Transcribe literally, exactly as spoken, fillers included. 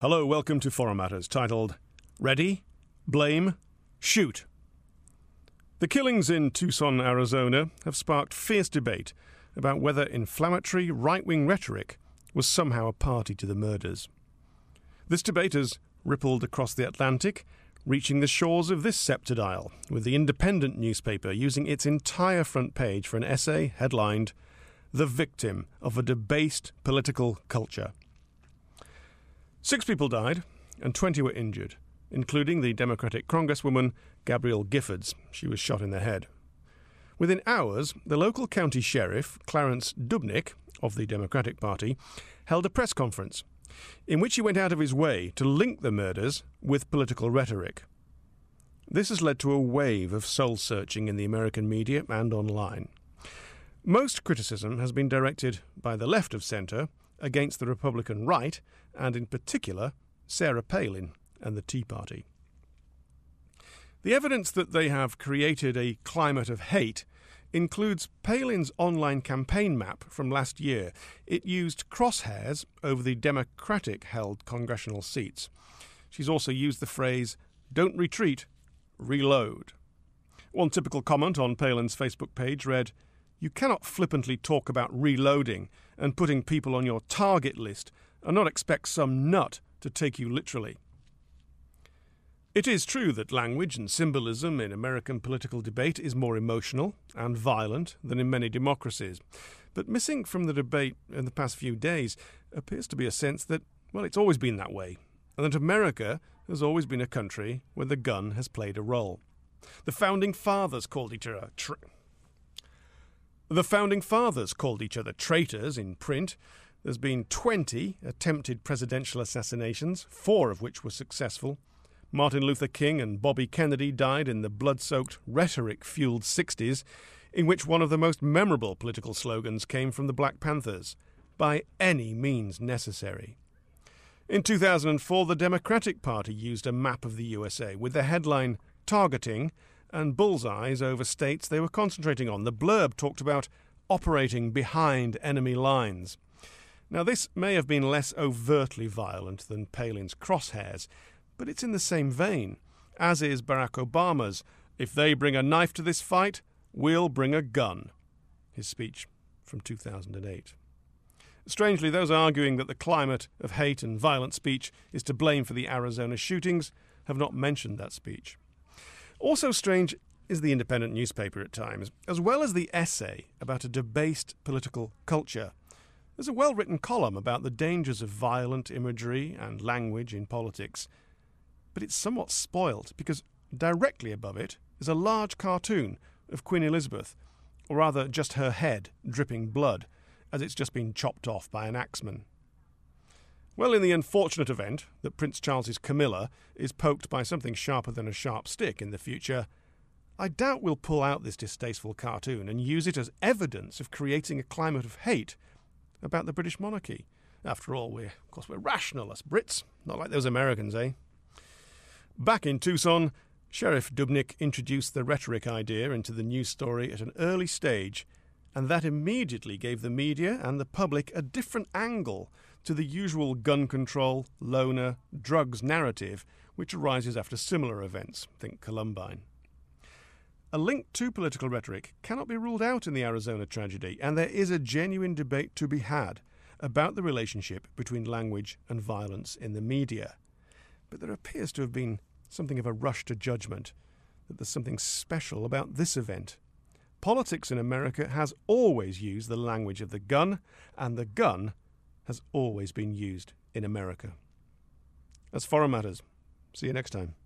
Hello, welcome to Foreign Matters, titled Ready, Blame, Shoot. The killings in Tucson, Arizona have sparked fierce debate about whether inflammatory right-wing rhetoric was somehow a party to the murders. This debate has rippled across the Atlantic, reaching the shores of this sceptred isle, with the Independent newspaper using its entire front page for an essay headlined, "The Victim of a Debased Political Culture." Six people died and twenty were injured, including the Democratic Congresswoman Gabrielle Giffords. She was shot in the head. Within hours, the local county sheriff, Clarence Dubnick, of the Democratic Party, held a press conference in which he went out of his way to link the murders with political rhetoric. This has led to a wave of soul-searching in the American media and online. Most criticism has been directed by the left of centre against the Republican right, and in particular, Sarah Palin and the Tea Party. The evidence that they have created a climate of hate includes Palin's online campaign map from last year. It used crosshairs over the Democratic-held congressional seats. She's also used the phrase, "Don't retreat, reload." One typical comment on Palin's Facebook page read, "You cannot flippantly talk about reloading and putting people on your target list and not expect some nut to take you literally." It is true that language and symbolism in American political debate is more emotional and violent than in many democracies. But missing from the debate in the past few days appears to be a sense that, well, it's always been that way, and that America has always been a country where the gun has played a role. The Founding Fathers called each other tra- The Founding Fathers called each other traitors in print. There's been twenty attempted presidential assassinations, four of which were successful. Martin Luther King and Bobby Kennedy died in the blood-soaked, rhetoric-fueled sixties, in which one of the most memorable political slogans came from the Black Panthers, "By any means necessary." In two thousand four, the Democratic Party used a map of the U S A with the headline, "Targeting," and bullseyes over states they were concentrating on. The blurb talked about operating behind enemy lines. Now, this may have been less overtly violent than Palin's crosshairs, but it's in the same vein, as is Barack Obama's, "If they bring a knife to this fight, we'll bring a gun," his speech from two thousand eight. Strangely, those arguing that the climate of hate and violent speech is to blame for the Arizona shootings have not mentioned that speech. Also strange is the Independent newspaper at times, as well as the essay about a debased political culture. There's a well-written column about the dangers of violent imagery and language in politics, but it's somewhat spoilt because directly above it is a large cartoon of Queen Elizabeth, or rather just her head dripping blood, as it's just been chopped off by an axeman. Well, in the unfortunate event that Prince Charles's Camilla is poked by something sharper than a sharp stick in the future, I doubt we'll pull out this distasteful cartoon and use it as evidence of creating a climate of hate about the British monarchy. After all, we're, of course, we're rational, us Brits, not like those Americans, eh? Back in Tucson, Sheriff Dubnick introduced the rhetoric idea into the news story at an early stage, and that immediately gave the media and the public a different angle to the usual gun control, loner, drugs narrative which arises after similar events, think Columbine. A link to political rhetoric cannot be ruled out in the Arizona tragedy, and there is a genuine debate to be had about the relationship between language and violence in the media. But there appears to have been something of a rush to judgment, that there's something special about this event. Politics in America has always used the language of the gun, and the gun has always been used in America. That's Foreign Matters. See you next time.